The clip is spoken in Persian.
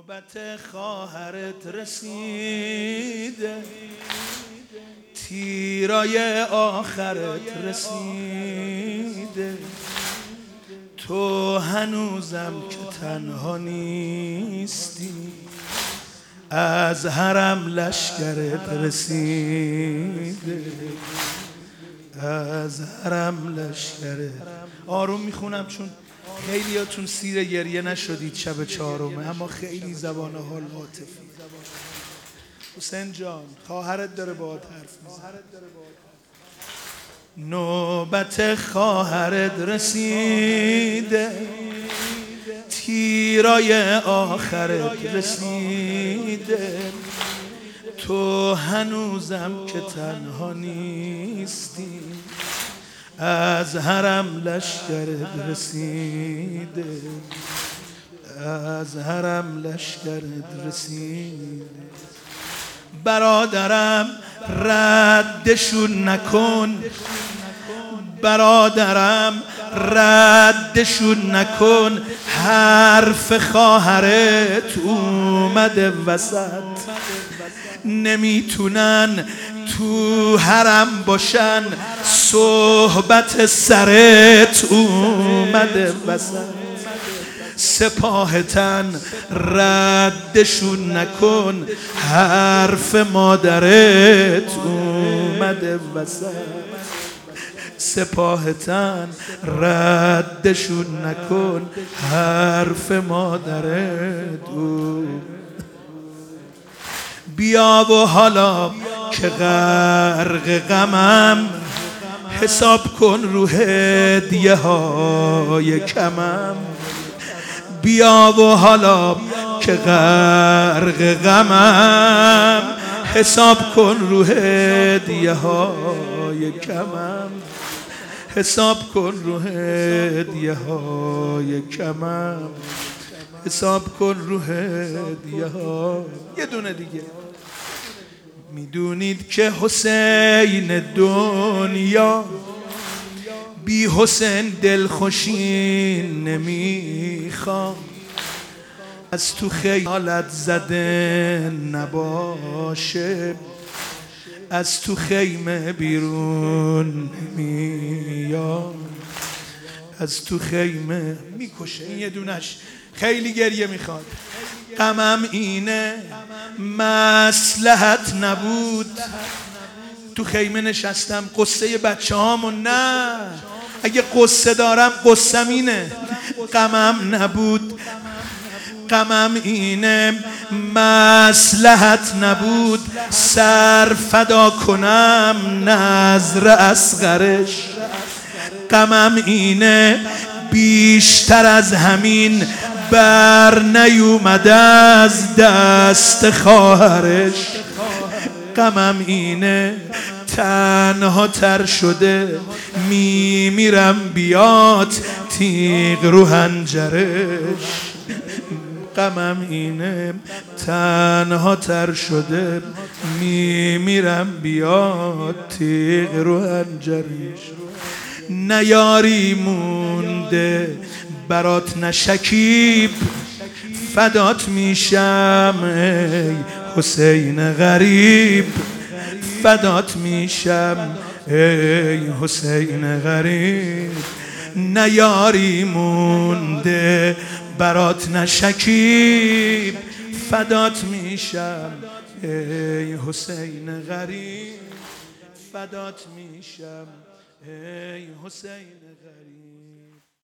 نوبت خواهرت رسیده، تیرای آخرت رسیده، تو هنوزم که تنها نیستی، از حرم لشکرت رسیده، از حرم لشکرت. آروم میخونم چون خیلیاتون سیر گریه نشدید شب چهارمه، اما خیلی زبان حال عاطفی. حسین جان خواهرت داره باهات حرف میزنه. نوبت خواهرت رسیده، تیرای آخرت رسیده، تو هنوزم که تنها نیستی، از حرم لشکرت رسیده، از حرم لشکرت رسیده. برادرم ردشون نکن، برادرم ردشون نکن، حرف خواهرت اومده وسط، نمیتونن تو حرم باشن، صحبت سرت اومده وسط، سپاهتن ردشون نکن، حرف مادرت اومده وسط، سپاهتن ردشون نکن، حرف مادرت اومده. بیا و حالا که غرق غمم، حساب کن رو هدیه های کمم. بیا و حالا که غرق غمم، حساب کن رو هدیه های کمم، حساب کن رو هدیه های کمم، حساب کن رو هدیه ها. یه دونه دیگه. میدونید که حسین دنیا بی حسین دلخوشی نمیخوام، از تو خیالت زده نباشه، از تو خیمه بیرون نمیام، از تو خیمه میکشه. این یه دونش خیلی گریه میخواد. غمم اینه مصلحت نبود، تو خیمه نشستم قصه بچه هامو، نه اگه قصه دارم قصم اینه. غمم نبود، غمم اینه مصلحت نبود، سر فدا کنم نذر اصغرش. غمم اینه بیشتر از همین بر نیومده از دست خواهرش. غمم اینه تنها تر شده، میمیرم بیاد تیغ رو حنجرش. غمم اینه تنها تر شده، میمیرم بیاد تیغ رو حنجرش. نیاری مونده برات نشکیب، فدات میشم ای حسین غریب، فدات میشم ای حسین غریب. نیاری مونده برات نشکیب، فدات میشم ای حسین غریب، فدات میشم ای حسین غریب.